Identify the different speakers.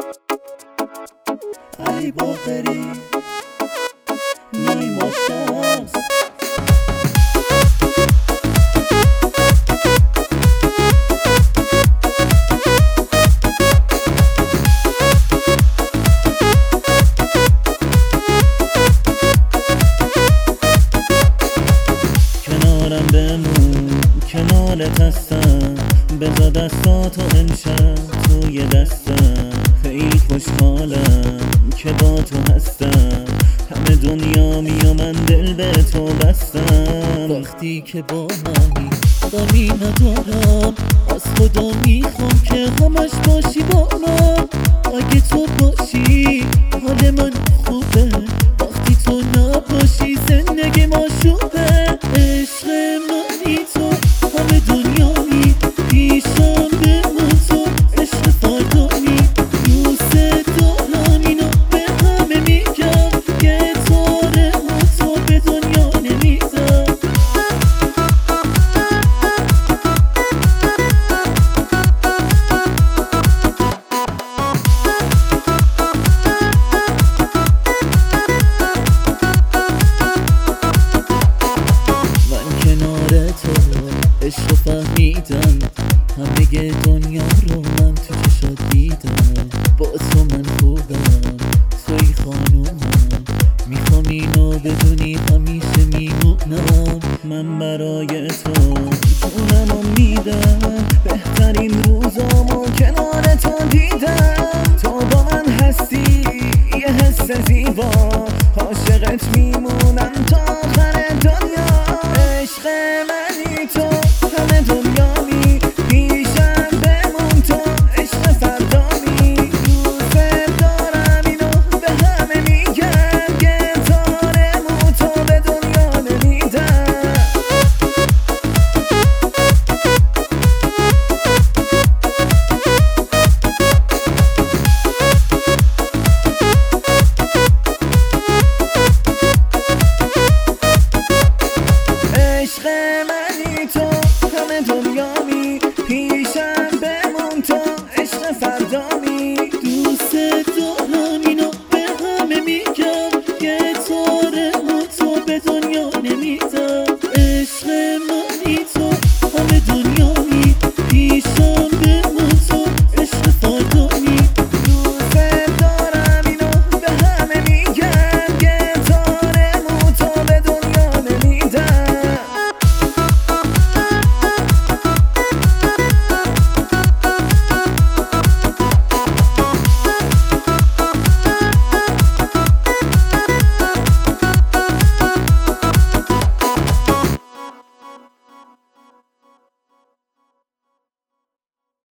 Speaker 1: ای باقری نیما شمس کنارم بمون کنارت هستم بذار دستاتو امشب توی دستم خیلی خوشحالم که با تو هستم همه دنیا و من دل به تو بستم وقتی که با منی غمی ندارم از خدا میخوام که همش باشی با من اگه تو باشی حال من خوبه وقتی تو نباشی زندگی ما شوبه عشق منی تو همه دنیایی پیشم بمون تو عشق فردانی دوست دارم اینو به همه میگم که تاره و تو به دنیا نمیدم عشق فهمیدم همه دنیا رو من تو چشات دیدم با تو من خوبم توی خانومم میخوام اینو بدونی همیشه میمونم من برای تو جونمو میدم بهترین روزامو کنار تو دیدم تو با من هستی یه حس زیبا عاشقت